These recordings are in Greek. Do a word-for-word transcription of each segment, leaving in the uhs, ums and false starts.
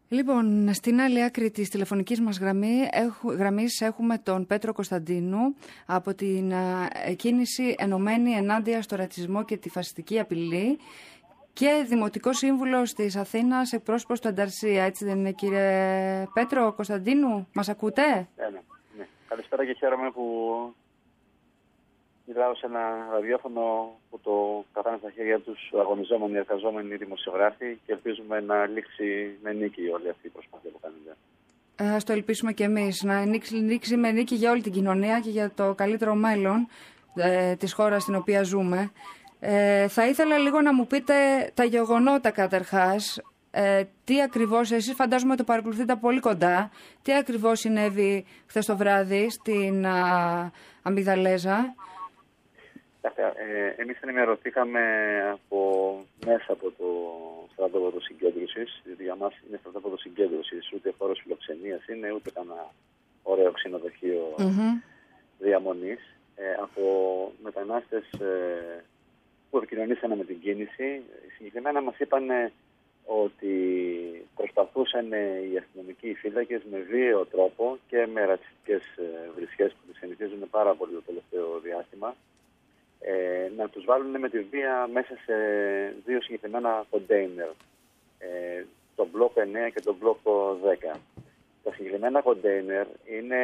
Λοιπόν, στην άλλη άκρη της τηλεφωνικής μας γραμμή, γραμμής έχουμε τον Πέτρο Κωνσταντίνου από την κίνηση ενωμένη ενάντια στο ρατσισμό και τη φασιστική απειλή και Δημοτικό Σύμβουλος της Αθήνας, εκπρόσωπος του Ανταρσία. Έτσι δεν είναι, κύριε Πέτρο Κωνσταντίνου? Μας ακούτε? Ναι, ναι, ναι. Καλησπέρα και χαίρομαι που μιλάω σε ένα ραδιόφωνο που το κρατάνε στα χέρια τους αγωνιζόμενοι, εργαζόμενοι δημοσιογράφοι και ελπίζουμε να λήξει με νίκη όλη αυτή η προσπάθεια που κάνετε. Ε, ας το ελπίσουμε και εμείς. Να λήξει με νίκη για όλη την κοινωνία και για το καλύτερο μέλλον ε, της χώρας στην οποία ζούμε. Ε, θα ήθελα λίγο να μου πείτε τα γεγονότα καταρχάς. Ε, τι ακριβώς, εσείς φαντάζομαι το παρακολουθείτε πολύ κοντά, τι ακριβώς συνέβη χθες το βράδυ στην α, Αμμυδαλέζα? Ε, εμείς ενημερωθήκαμε από μέσα από το στρατόπεδο συγκέντρωσης, διότι για μας είναι στρατόπεδο συγκέντρωσης, ούτε χώρος φιλοξενίας είναι, ούτε κανένα ωραίο ξενοδοχείο mm-hmm. διαμονής. Ε, από μετανάστες ε, που επικοινωνήσανε με την κίνηση, συγκεκριμένα μας είπαν ότι προσπαθούσαν οι αστυνομικοί φύλακες με βίαιο τρόπο και με ρατσιστικές βρισιές που τις συνηθίζουν πάρα πολύ το τελευταίο διάστημα, Ε, να τους βάλουν με τη βία μέσα σε δύο συγκεκριμένα κοντέινερ, ε, το μπλοκ εννέα και το μπλοκ δέκα. Τα συγκεκριμένα κοντέινερ είναι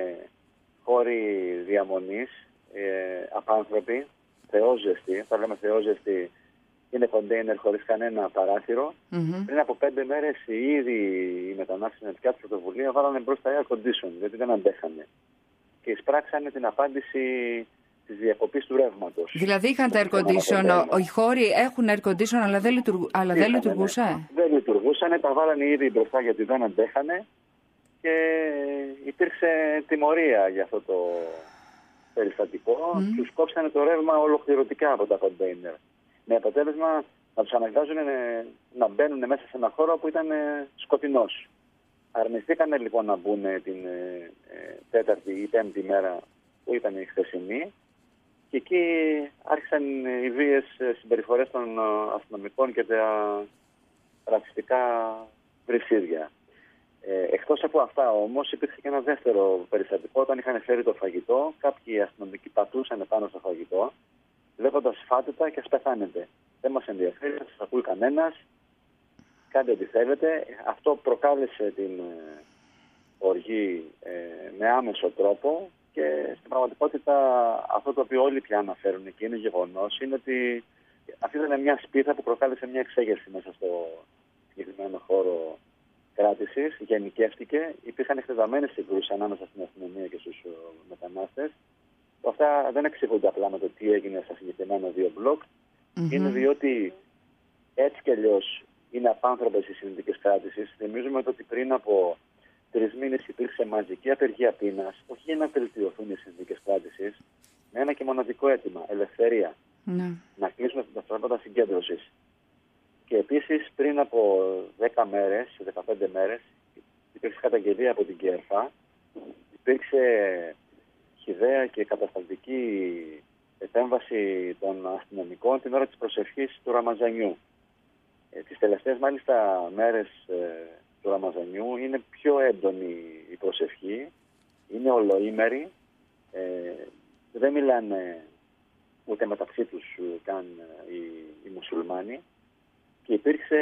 χώροι διαμονής, ε, απάνθρωποι, θεόζεστοι. Θα λέμε θεόζεστοι, είναι κοντέινερ χωρίς κανένα παράθυρο. Mm-hmm. Πριν από πέντε μέρες οι ίδιοι οι μετανάστες με δικιά τους πρωτοβουλία βάλανε μπροστά air condition, γιατί δεν αντέχανε. Και εισπράξανε την απάντηση της διακοπής του ρεύματος. Δηλαδή είχαν τα air condition, οι χώροι έχουν air condition, αλλά δεν, λειτουργου... αλλά δεν λειτουργούσε. Ναι. Δεν λειτουργούσαν, τα βάλανε ήδη μπροστά γιατί δεν αντέχανε και υπήρξε τιμωρία για αυτό το περιστατικό. Mm. Τους κόψανε το ρεύμα ολοκληρωτικά από τα κοντέινερ. Με αποτέλεσμα να τους αναγκάζουν να μπαίνουν μέσα σε ένα χώρο που ήταν σκοτεινός. Αρνηθήκανε λοιπόν να μπουν την ε, τέταρτη ή πέμπτη μέρα που ήταν η χθεσινή. Και εκεί άρχισαν οι βίαιες συμπεριφορές των αστυνομικών και τα ρατσιστικά βρυσίδια. Ε, εκτός από αυτά όμως υπήρχε και ένα δεύτερο περιστατικό. Όταν είχαν φέρει το φαγητό, κάποιοι αστυνομικοί πατούσαν πάνω στο φαγητό, λέγοντας φάτε και ας πεθάνετε. Δεν μας ενδιαφέρει, δεν σας ακούει κανένας, κάντε ό,τι θέλετε. Αυτό προκάλεσε την ε, οργή ε, με άμεσο τρόπο. Και στην πραγματικότητα αυτό το οποίο όλοι πια αναφέρουν και είναι γεγονός είναι ότι αυτή ήταν μια σπίθα που προκάλεσε μια εξέγερση μέσα στο συγκεκριμένο χώρο κράτησης. Γενικεύτηκε, υπήρχαν εκτεταμένες συγκρούσεις ανάμεσα στην αστυνομία και στους μετανάστες. Αυτά δεν εξηγούνται απλά με το τι έγινε στα συγκεκριμένα δύο μπλοκ. Mm-hmm. Είναι διότι έτσι κι αλλιώς είναι απάνθρωπες οι συνθήκες κράτησης. Θυμίζουμε ότι πριν από τρεις μήνες υπήρξε μαζική απεργία πείνας, όχι για να βελτιωθούν οι συνθήκες κράτησης, με ένα και μοναδικό αίτημα, ελευθερία. Ναι. Να κλείσουμε τα στρατόπεδα συγκέντρωσης. Και επίσης πριν από δέκα μέρες, δεκαπέντε μέρες, υπήρξε καταγγελία από την ΚΕΡΦΑ, υπήρξε χυδαία και κατασταλτική επέμβαση των αστυνομικών την ώρα της προσευχής του Ραμαζανιού. Ε, τις τελευταίες μάλιστα μέρες ε, του Ραμαζανιού είναι πιο έντονη η προσευχή, είναι ολοήμερη, ε, δεν μιλάνε ούτε μεταξύ τους καν οι, οι μουσουλμάνοι και υπήρξε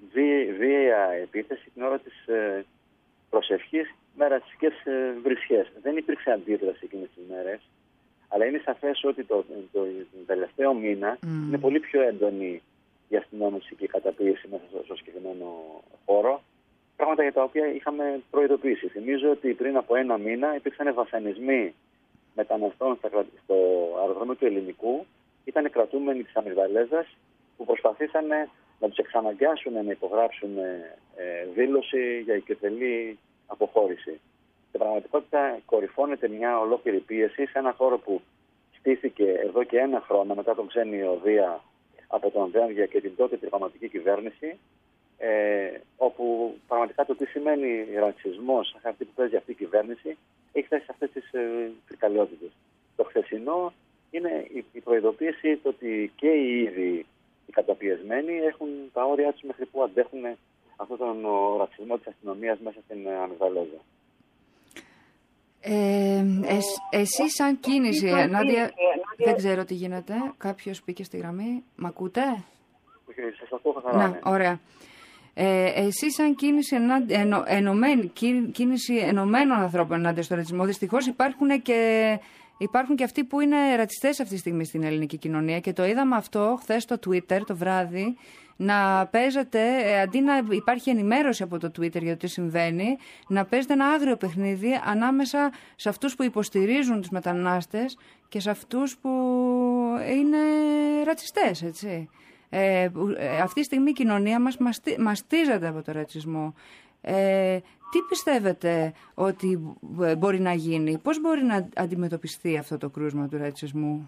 βίαια επίθεση την ώρα της ε, προσευχής με ρατσιστικές ε, βρισιές. Δεν υπήρξε αντίδραση εκείνες τις μέρες, αλλά είναι σαφές ότι το, το, το, το τελευταίο μήνα mm. είναι πολύ πιο έντονη η αστυνόμευση και η καταπίεση μέσα στο, στο συγκεκριμένο χώρο. Πράγματα για τα οποία είχαμε προειδοποιήσει. Θυμίζω ότι πριν από ένα μήνα υπήρξαν βασανισμοί μεταναστών στο αεροδρόμιο του Ελληνικού. Ήταν κρατούμενοι της Αμμυδαλέζας που προσπαθήσαν να τους εξαναγκάσουν να υπογράψουν ε, δήλωση για οικειοθελή αποχώρηση. Στην πραγματικότητα κορυφώνεται μια ολόκληρη πίεση σε ένα χώρο που στήθηκε εδώ και ένα χρόνο μετά τον ξένη οδεία από τον Δένδια και την τότε τριχωματική κυβέρνηση. Ε, όπου πραγματικά το τι σημαίνει ρατσισμός, αυτή που παίζει αυτή η κυβέρνηση, έχει φτάσει σε αυτές τις ε, φρικαλαιότητες. Το χθεσινό είναι η, η προειδοποίηση το ότι και οι ίδιοι οι καταπιεσμένοι έχουν τα όρια τους μέχρι που αντέχουν αυτόν τον ρατσισμό της αστυνομίας μέσα στην Αμυγδαλέζα. Ε, εσ, εσύ σαν κίνηση, Νάντια, Νάντια, δεν ξέρω τι γίνεται. Κάποιος μπήκε στη γραμμή. Μ' ακούτε? Σας ακούω καθαρά. Ναι, ωραία. Ε, εσύ σαν κίνηση, ενο, ενωμένη, κίνηση ενωμένων ανθρώπων ενάντια στο ρατσισμό, δυστυχώς υπάρχουν και, υπάρχουν και αυτοί που είναι ρατσιστές αυτή τη στιγμή στην ελληνική κοινωνία και το είδαμε αυτό χθες στο Twitter το βράδυ, να παίζετε, αντί να υπάρχει ενημέρωση από το Twitter για το τι συμβαίνει, να παίζετε ένα άγριο παιχνίδι ανάμεσα σε αυτούς που υποστηρίζουν τους μετανάστες και σε αυτούς που είναι ρατσιστές, έτσι. Ε, αυτή τη στιγμή η κοινωνία μας μαστι, μαστίζεται από το ρατσισμό. Ε, τι πιστεύετε ότι μπορεί να γίνει, πώς μπορεί να αντιμετωπιστεί αυτό το κρούσμα του ρατσισμού?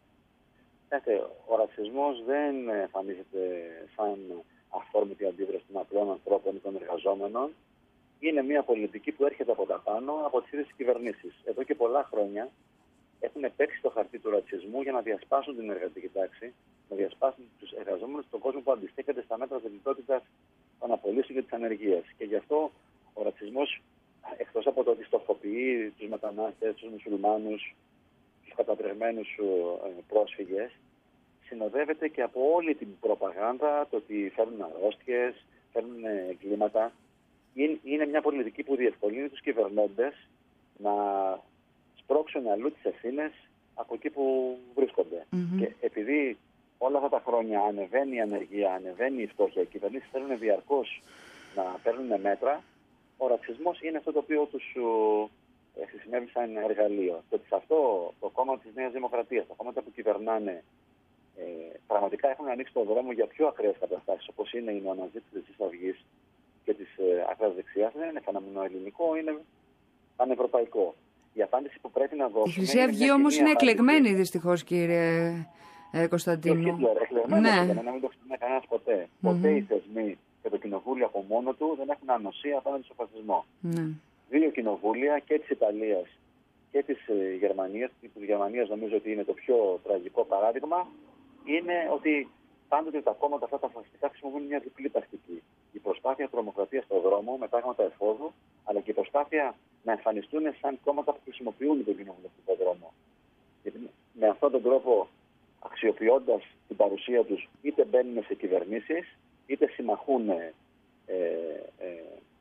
Ο ρατσισμός δεν εμφανίζεται σαν αφόρμητη αντίδραση των απλών ανθρώπων ή των εργαζόμενων. Είναι μια πολιτική που έρχεται από τα πάνω από τις ίδιες κυβερνήσεις. Εδώ και πολλά χρόνια έχουν παίξει το χαρτί του ρατσισμού για να διασπάσουν την εργατική τάξη, να διασπάσουν τους εργαζόμενους στον κόσμο που αντιστέκεται στα μέτρα της λιτότητας των απολύσεων και της ανεργίας. Και γι' αυτό ο ρατσισμός, εκτός από το ότι στοχοποιεί τους μετανάστες, τους μουσουλμάνους, τους κατατρεγμένους πρόσφυγες, συνοδεύεται και από όλη την προπαγάνδα, το ότι φέρνουν αρρώστιες, φέρνουν εγκλήματα. Είναι μια πολιτική που διευκολύνει τους κυβερνώντες να σπρώξουν αλλού τις ευθύνες από εκεί που βρίσκονται. Mm-hmm. Και επειδή όλα αυτά τα χρόνια ανεβαίνει η ανεργία, ανεβαίνει η φτώχεια, οι κυβερνήσεις θέλουν διαρκώς να παίρνουν μέτρα, ο ρατσισμός είναι αυτό το οποίο τους ε, χρησιμεύει σαν εργαλείο. Και ότι σε αυτό το κόμμα της Νέας Δημοκρατίας, τα κόμματα που κυβερνάνε, ε, πραγματικά έχουν ανοίξει τον δρόμο για πιο ακραίες καταστάσεις, όπως είναι η νεοναζί της Χρυσής Αυγής και της ε, ακραίας δεξιάς, δεν είναι φαινόμενο ελληνικό, είναι πανευρωπαϊκό. Η απάντηση που πρέπει να δώσουμε. Η Χρυσή Αυγή όμως είναι εκλεγμένη, δυστυχώς, κύριε ε, Κωνσταντίνου. Και ο Χίτλερ, εκλεγμένο, ναι. Να μην το ξέρει κανένας ποτέ. Mm-hmm. Ποτέ οι θεσμοί και το κοινοβούλιο από μόνο του δεν έχουν ανοσία απέναντι στο φασισμό. Mm-hmm. Δύο κοινοβούλια, και της Ιταλίας και της ε, Γερμανίας, της Γερμανίας νομίζω ότι είναι το πιο τραγικό παράδειγμα, είναι ότι πάντοτε τα κόμματα αυτά τα φασιστικά χρησιμοποιούν μια διπλή τακτική. Η προσπάθεια τρομοκρατίας στον δρόμο με τάγματα εφόδου, αλλά και η προσπάθεια να εμφανιστούν σαν κόμματα που χρησιμοποιούν τον κοινοβουλευτικό δρόμο. Γιατί με αυτόν τον τρόπο, αξιοποιώντας την παρουσία τους, είτε μπαίνουν σε κυβερνήσεις, είτε συμμαχούν ε, ε,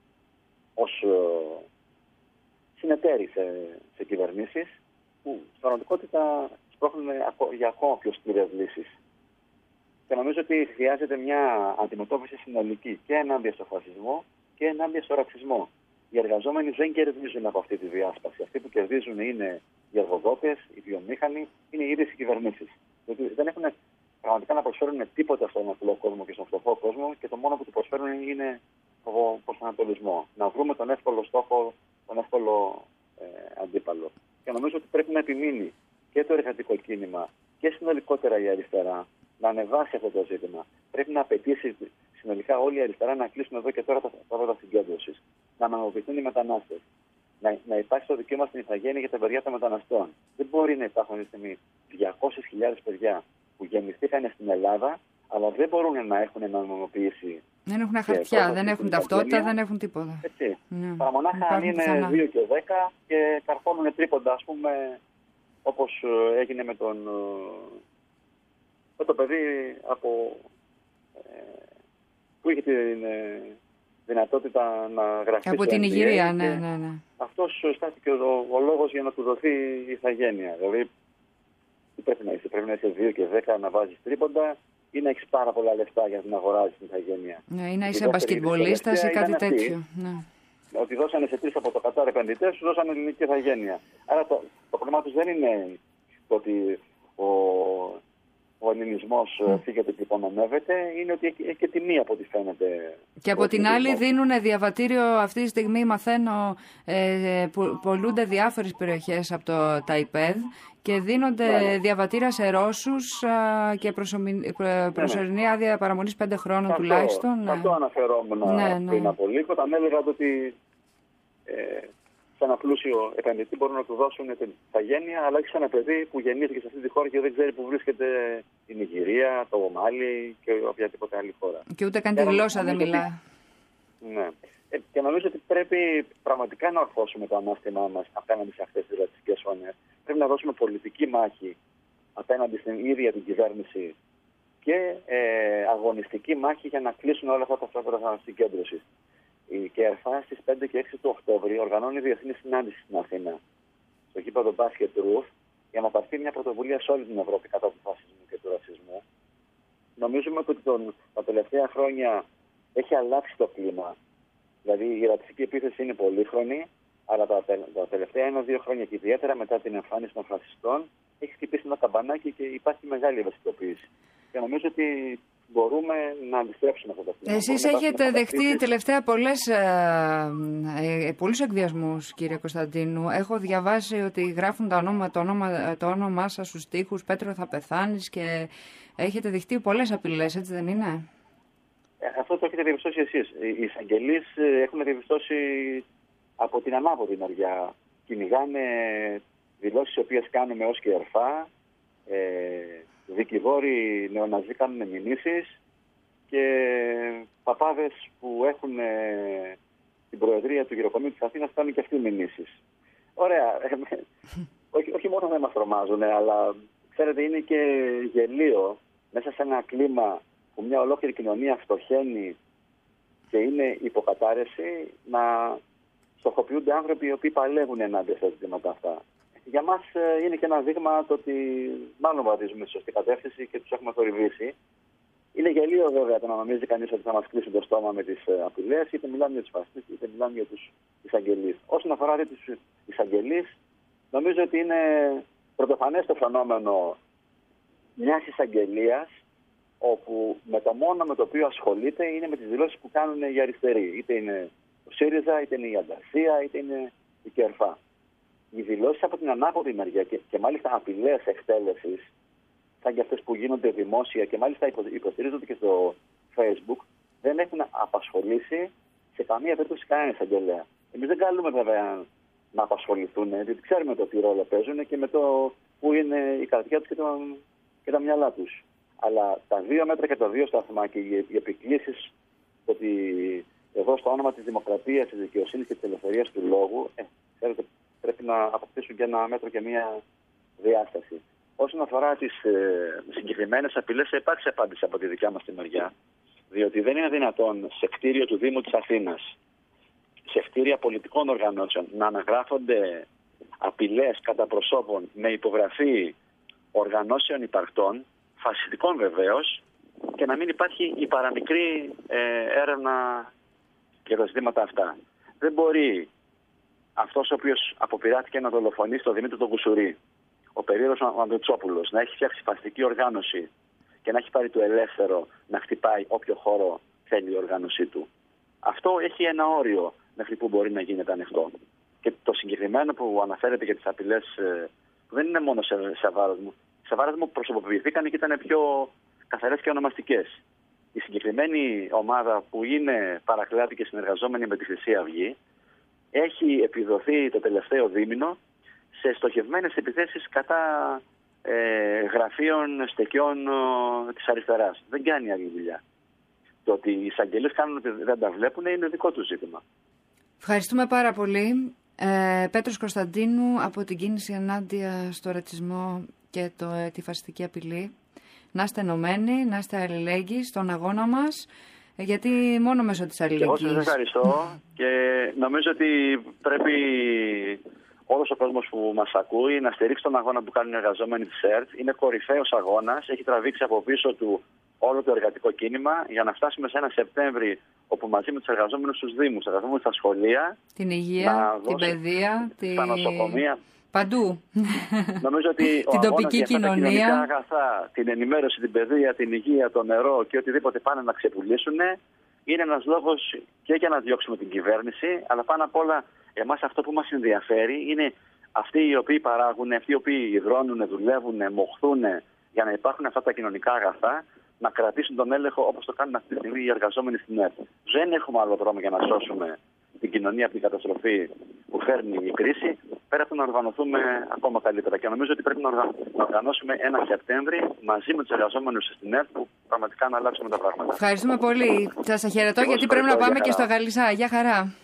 ως ε, συνεταίροι σε, σε κυβερνήσεις, που στην πραγματικότητα σπρώχνουν για ακόμα πιο σκληρές λύσεις. Και νομίζω ότι χρειάζεται μια αντιμετώπιση συνολική και ενάντια στο φασισμό και ενάντια στο ρατσισμό. Οι εργαζόμενοι δεν κερδίζουν από αυτή τη διάσπαση. Αυτοί που κερδίζουν είναι οι εργοδότες, οι βιομήχανοι, είναι οι ίδιες οι κυβερνήσεις. Γιατί δεν έχουν πραγματικά να προσφέρουν τίποτα στον απλό κόσμο και στον φτωχό κόσμο και το μόνο που του προσφέρουν είναι ο προσανατολισμό. Να βρούμε τον εύκολο στόχο, τον εύκολο ε, αντίπαλο. Και νομίζω ότι πρέπει να επιμείνει και το εργατικό κίνημα και συνολικότερα η αριστερά να ανεβάσει αυτό το ζήτημα. Πρέπει να απαιτήσει συνολικά όλη η αριστερά να κλείσουν εδώ και τώρα τα θέματα συγκέντρωσης. Να αναγνωριστούν οι μετανάστες. Να, να υπάρχει το δικαίωμα στην ηθαγένεια για τα παιδιά των μεταναστών. Δεν μπορεί να υπάρχουν αυτή τη στιγμή διακόσιες χιλιάδες παιδιά που γεννηθήκαν στην Ελλάδα, αλλά δεν μπορούν να έχουν νομιμοποίηση. Δεν έχουν χαρτιά, δεν έχουν ταυτότητα, δεν έχουν τίποτα. Έτσι. Ναι. Παραμονάχα αν είναι ξανά. δύο και δέκα και καρφώνουν τρίποντα, ας πούμε, όπως έγινε με τον. Το παιδί από, ε, που είχε την ε, δυνατότητα να γραφτεί από την Ιγυρία, ναι, ναι, ναι. Αυτός στάθηκε ο, ο λόγος για να του δοθεί η ηθαγένεια. Δηλαδή, τι πρέπει να είσαι, πρέπει να είσαι δύο και δέκα να βάζεις τρίποντα ή να έχεις πάρα πολλά λεφτά για να αγοράζεις την ηθαγένεια. Ναι, ή να είσαι μπασκετμπολίστας ή κάτι τέτοιο. Ναι. Ότι δώσανε σε τρεις από το Κατάρ επενδυτές, σου δώσανε ελληνική ηθαγένεια. Άρα το, το πρόβλημα τους δεν είναι το ότι ο ο ελληνισμός mm. φύγεται και υπονομεύεται, είναι ότι έχει και τιμή από ό,τι φαίνεται. Και από την άλλη δίνουν διαβατήριο, αυτή τη στιγμή μαθαίνω, ε, που πολλούνται διάφορες περιοχές από το ΤΑΙΠΕΔ και δίνονται ναι. διαβατήρια σε Ρώσους α, και προσωμι... προσωρινή άδεια παραμονής πέντε χρόνων αυτό, τουλάχιστον. Ναι. Αυτό αναφερόμουν ναι, ναι. πριν από λίγο, όταν έλεγα ότι ε, σε ένα πλούσιο επενδυτή μπορούν να του δώσουν την ηθαγένεια, αλλά έχει σε ένα παιδί που γεννήθηκε σε αυτή τη χώρα και δεν ξέρει που βρίσκεται την Ιγυρία, το Μάλι και οποιαδήποτε άλλη χώρα. Και ούτε καν τη γλώσσα δεν μιλά. Ναι. Ε, και νομίζω ότι πρέπει πραγματικά να ορθώσουμε το ανάστημά μας απέναντι σε αυτές τις ρατσιστικές φωνές. Πρέπει να δώσουμε πολιτική μάχη απέναντι στην ίδια την κυβέρνηση και ε, αγωνιστική μάχη για να κλείσουν όλα αυτά τα θέματα συγκέντρωσης. Η ΚΕΡΦΑ στις πέντε και έξι του Οκτώβρη οργανώνει διεθνή συνάντηση στην Αθήνα, στο γήπεδο μπάσκετ Ρουφ, για να πάρθει μια πρωτοβουλία σε όλη την Ευρώπη κατά του φασισμού και του ρατσισμού. Νομίζουμε ότι τον, τα τελευταία χρόνια έχει αλλάξει το κλίμα. Δηλαδή η ρατσιστική επίθεση είναι πολύχρονη, αλλά τα, τα τελευταία ένα-δύο χρόνια και ιδιαίτερα μετά την εμφάνιση των φασιστών έχει χτυπήσει ένα καμπανάκι και υπάρχει μεγάλη ευαισθητοποίηση. Και νομίζω ότι μπορούμε να αντιστρέψουμε αυτό το κλίμα. Εσείς έχετε δεχτεί τελευταία πολλές, ε, ε, πολλούς εκβιασμούς, κύριε Κωνσταντίνου. Έχω διαβάσει ότι γράφουν το όνομα, το όνομα, το όνομά σας στους τοίχους, Πέτρο θα πεθάνεις, και έχετε δεχτεί πολλές απειλές, έτσι δεν είναι? Ε, αυτό το έχετε διαπιστώσει εσείς. Οι εισαγγελείς έχουν διαπιστώσει από την ανάποδη μεριά. Κυνηγάνε δηλώσεις οι οποίες κάνουμε ως ΚΕΡΦΑ. Ε, δικηγόροι νεοναζί κάνουν μηνύσεις και παπάδες που έχουν ε, την προεδρία του γυροκομείου της Αθήνας κάνουν και αυτοί μηνύσεις. Ωραία. όχι, όχι μόνο δεν μας τρομάζουν, αλλά ξέρετε είναι και γελίο μέσα σε ένα κλίμα που μια ολόκληρη κοινωνία φτωχαίνει και είναι υποκατάρρευση να στοχοποιούνται άνθρωποι οι οποίοι παλεύουν ενάντια στα ζητήματα αυτά. Για μας είναι και ένα δείγμα το ότι μάλλον βαδίζουμε στη σωστή κατεύθυνση και τους έχουμε θορυβήσει. Είναι γελίο βέβαια το να νομίζει κανείς ότι θα μας κλείσουν το στόμα με τις απειλές, είτε μιλάμε για τους φασίστες, είτε μιλάμε για τους εισαγγελείς. Όσον αφορά τους εισαγγελείς, νομίζω ότι είναι πρωτοφανές το φαινόμενο μιας εισαγγελίας, όπου με το μόνο με το οποίο ασχολείται είναι με τις δηλώσεις που κάνουν οι αριστεροί. Είτε είναι ο ΣΥΡΙΖΑ, είτε είναι η Ανταρσία, είτε είναι η ΚΕΡΦΑ. Οι δηλώσεις από την ανάποδη μεριά και, και μάλιστα απειλές εκτέλεσης, σαν και αυτές που γίνονται δημόσια και μάλιστα υποστηρίζονται και στο Facebook, δεν έχουν απασχολήσει σε καμία περίπτωση κανένα εισαγγελέα. Εμείς δεν καλούμε βέβαια να απασχοληθούν, διότι ξέρουμε το τι ρόλο παίζουν και με το που είναι η καρδιά τους και, το, και τα μυαλά τους. Αλλά τα δύο μέτρα και τα δύο σταθμά και οι επικλήσεις ότι εδώ στο όνομα της δημοκρατίας, της δικαιοσύνης και της ελευθερίας του λόγου, ε, ξέρετε, πρέπει να αποκτήσουν και ένα μέτρο και μία διάσταση. Όσον αφορά τις ε, συγκεκριμένες απειλές, υπάρχει απάντηση από τη δικιά μας τη μεριά. Διότι δεν είναι δυνατόν σε κτίριο του Δήμου της Αθήνας, σε κτίρια πολιτικών οργανώσεων, να αναγράφονται απειλές κατά προσώπων με υπογραφή οργανώσεων υπαρκτών, φασιστικών βεβαίως, και να μην υπάρχει η παραμικρή ε, έρευνα για τα ζητήματα αυτά. Δεν μπορεί αυτός ο οποίος αποπειράθηκε να δολοφονήσει τον Δημήτρη τον Κουσουρί, ο περίεργος Ανδρουτσόπουλος, να έχει φτιάξει φασιστική οργάνωση και να έχει πάρει το ελεύθερο να χτυπάει όποιο χώρο θέλει η οργάνωσή του. Αυτό έχει ένα όριο μέχρι που μπορεί να γίνεται ανοιχτό. Και το συγκεκριμένο που αναφέρεται για τις απειλές που δεν είναι μόνο σε, σε βάρος μου. Σε βάρος μου προσωποποιηθήκαν και ήταν πιο καθαρές και ονομαστικές. Η συγκεκριμένη ομάδα που είναι παρακλάτη και συνεργαζόμενη με τη Χρυσή Αυγή έχει επιδοθεί το τελευταίο δίμηνο σε στοχευμένες επιθέσεις κατά ε, γραφείων στεκιών ε, της αριστεράς. Δεν κάνει άλλη δουλειά. Το ότι οι εισαγγελίες κάνουν ότι δεν τα βλέπουν είναι δικό του ζήτημα. Ευχαριστούμε πάρα πολύ. Ε, Πέτρος Κωνσταντίνου από την κίνηση ενάντια στο ρατσισμό και το, ε, τη φασιστική απειλή. Να είστε ενωμένοι, να είστε αλληλέγγυοι στον αγώνα μας, γιατί μόνο μέσω της αλληλεγγύης. Εγώ σας ευχαριστώ και νομίζω ότι πρέπει όλος ο κόσμος που μας ακούει να στηρίξει τον αγώνα που κάνουν οι εργαζόμενοι της ΕΡΤ. Είναι κορυφαίος αγώνας, έχει τραβήξει από πίσω του όλο το εργατικό κίνημα για να φτάσουμε σε ένα Σεπτέμβρη όπου μαζί με τους εργαζόμενους στους Δήμους, τους εργαζόμενους στα σχολεία, την υγεία, την παιδεία, στα νοσοκομεία. Παντού. Νομίζω ότι την τοπική κοινωνία, τα κοινωνικά αγαθά, την ενημέρωση, την παιδεία, την υγεία, το νερό και οτιδήποτε πάνε να ξεπουλήσουν, είναι ένας λόγος και για να διώξουμε την κυβέρνηση, αλλά πάνω απ' όλα εμάς αυτό που μας ενδιαφέρει είναι αυτοί οι οποίοι παράγουν, αυτοί οι οποίοι υδρώνουν, δουλεύουν, μοχθούν για να υπάρχουν αυτά τα κοινωνικά αγαθά, να κρατήσουν τον έλεγχο όπως το κάνουν αυτή τη στιγμή οι εργαζόμενοι στην ΕΡΤ. Δεν έχουμε άλλο δρόμο για να σώσουμε την κοινωνία από την καταστροφή που φέρνει η κρίση, πέρα από να οργανωθούμε ακόμα καλύτερα. Και νομίζω ότι πρέπει να οργανώσουμε ένα Σεπτέμβρη μαζί με τους εργαζόμενους στην ΕΡΤ, που πραγματικά να αλλάξουμε τα πράγματα. Ευχαριστούμε πολύ. Σας χαιρετώ, Εγώ γιατί πρέπει να πάμε και στο Γαλισσά. Γεια χαρά.